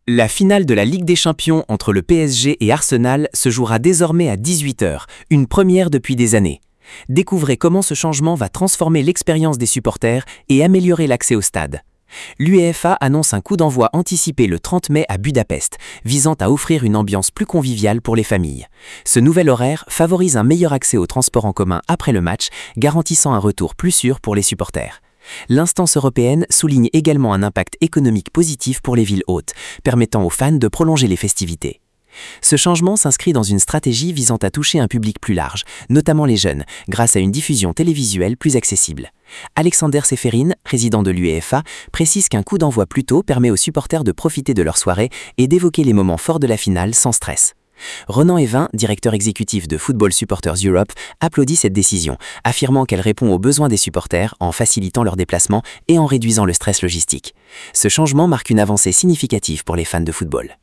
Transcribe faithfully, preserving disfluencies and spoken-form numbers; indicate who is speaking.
Speaker 1: La finale de la Ligue des Champions entre le P S G et Arsenal se jouera désormais à dix-huit heures, une première depuis des années. Découvrez comment ce changement va transformer l'expérience des supporters et améliorer l'accès au stade. L'UEFA annonce un coup d'envoi anticipé le trente mai à Budapest, visant à offrir une ambiance plus conviviale pour les familles. Ce nouvel horaire favorise un meilleur accès aux transports en commun après le match, garantissant un retour plus sûr pour les supporters. L'instance européenne souligne également un impact économique positif pour les villes hôtes, permettant aux fans de prolonger les festivités. Ce changement s'inscrit dans une stratégie visant à toucher un public plus large, notamment les jeunes, grâce à une diffusion télévisuelle plus accessible. Alexander Seferin, président de l'UEFA, précise qu'un coup d'envoi plus tôt permet aux supporters de profiter de leur soirée et d'évoquer les moments forts de la finale sans stress. Ronan Evin, directeur exécutif de Football Supporters Europe, applaudit cette décision, affirmant qu'elle répond aux besoins des supporters en facilitant leurs déplacements et en réduisant le stress logistique. Ce changement marque une avancée significative pour les fans de football.